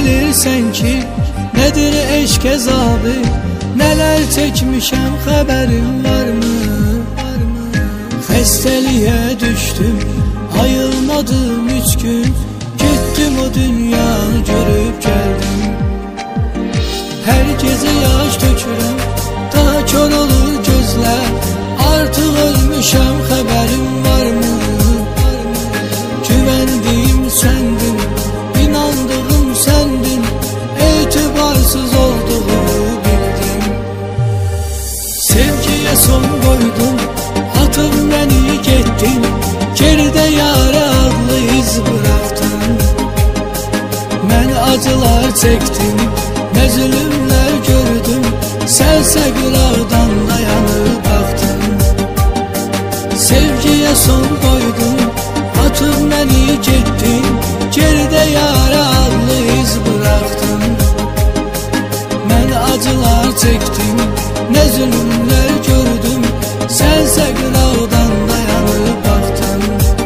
bilirsen ki nedir eşk əzabı, neler çekmişem haberin var mı? Xəstəliyə düştüm, ayılmadım 3 gün, gittim o dünyanı görüp geldim. Her gece yaş dökürəm, daha kör olur gözler, artık ölmüşəm haberin var mı? Güvendiğim sendin, inandığım sendin, etibarsız olduğumu bildim. Sevgiye son koydum, atıp beni gittin, geride yara adlı iz bıraktın. Ben acılar çektim, ne zulümler gördüm, sense qıraqdan dayanıp baktın. Sevgiye son koydum, atıp beni gittin, geride yara adlı iz bıraktın. Ben acılar çektim, ne zulümler gördüm, sense qıraqdan dayanıp baktın.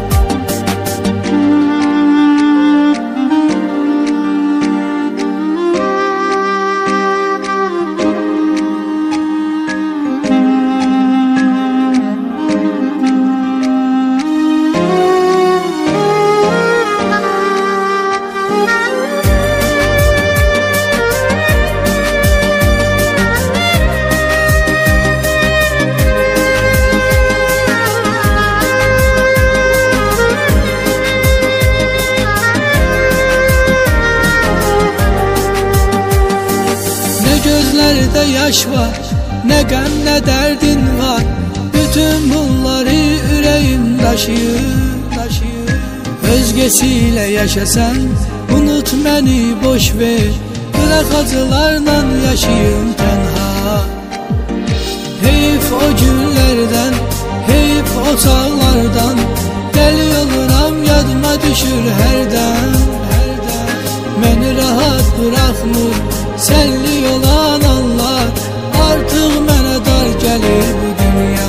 Gözlerde yaş var, ne gəm ne derdin var, bütün bunları yüreğim taşıyır. Özgesiyle yaşasan, unut beni boş ver, bırak acılarla yaşayayım tenha. Heyif o günlerden, heyif o çağlardan, deli oluram yadıma düşür herden. Beni rahat bırakmır, senli olan Allah, artık mənə dar gəlir bu dünya.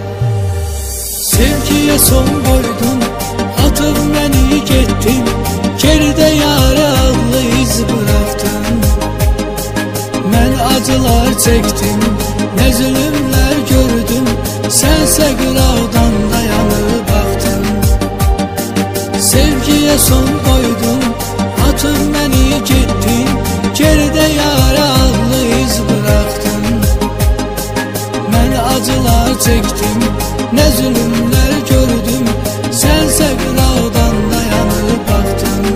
Sevgiye son koydum, atıp beni gittin, geride yara adlı iz bıraktın. Ben acılar çektim, ne zulümler gördüm, sense qıraqdan dayanıp baktın. Sevgiye son koydum, atıp beni gittin, geride yara adlı iz bıraktın. Ben acılar çektim, ne zulümler gördüm, sense qıraqdan dayanıp baktın.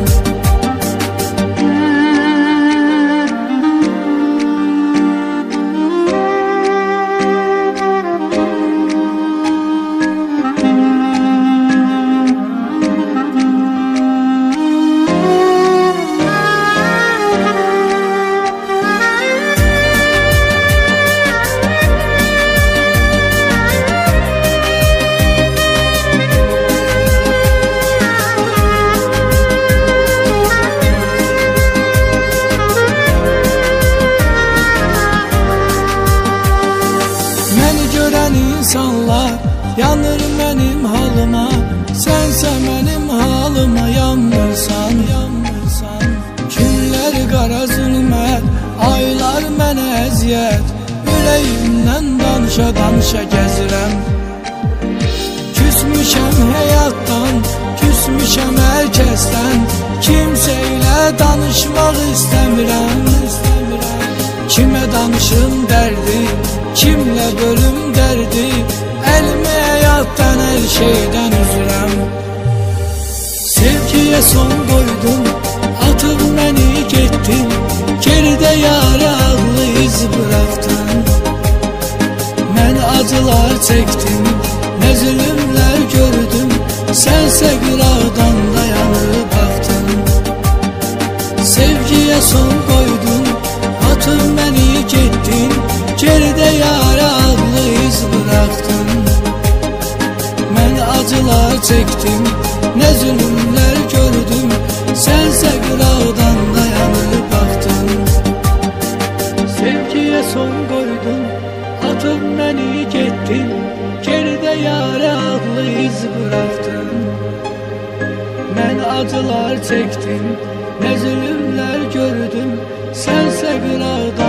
İnsanlar yanır benim halıma, sense benim halıma yanmırsan. Günler qara zulmət, aylar mənə əziyyət, yüreğimden danışa gəzirəm. Küsmüşəm həyatdan, küsmüşəm hər kəsdən, kimsəylə danışmaq istəmirəm. Kimə danışım dərdi, kimle bölüm derdi, elimi hayattan her şeyden üzürəm. Sevgiye son koydum, atıp beni gittin, geride yara adlı iz bıraktın. Ben acılar çektim, ne zulümler gördüm, sense qıraqdan dayanıp baktın. Sevgiye son koydum, atıp beni gittin, geride yara adlı iz bıraktın. Ben acılar çektim, ne zulümler gördüm, sense qıraqdan dayanıp baktın. Sevgiye son koydum, atıp beni gittin, geride yara adlı iz bıraktın. Ben acılar çektim, ne zulümler gördüm, sense qıraqda